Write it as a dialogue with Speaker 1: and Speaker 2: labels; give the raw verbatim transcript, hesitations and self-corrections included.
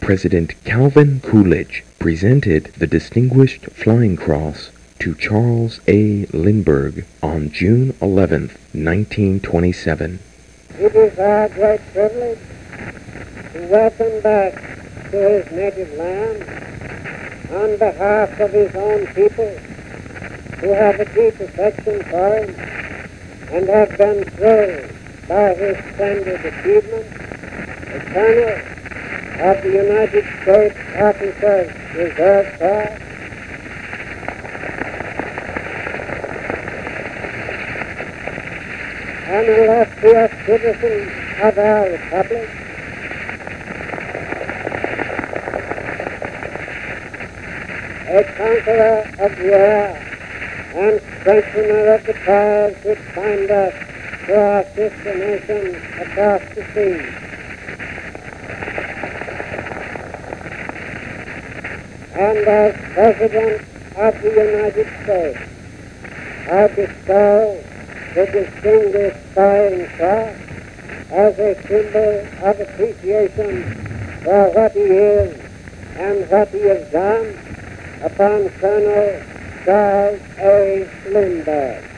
Speaker 1: President Calvin Coolidge presented the Distinguished Flying Cross to Charles A. Lindbergh on June eleventh, nineteen twenty-seven.
Speaker 2: It is our great privilege to welcome back to his native land, on behalf of his own people, who have a deep affection for him and have been thrilled by his splendid achievements, the Colonel of the United States Officers Reserve Corps, an illustrious citizen of our Republic, a conqueror of the air and strengthener of the ties which bind us to our sister nation across the sea. And as President of the United States, I bestow the Distinguished Flying Cross as a symbol of appreciation for what he is and what he has done upon Colonel Charles A. Lindbergh.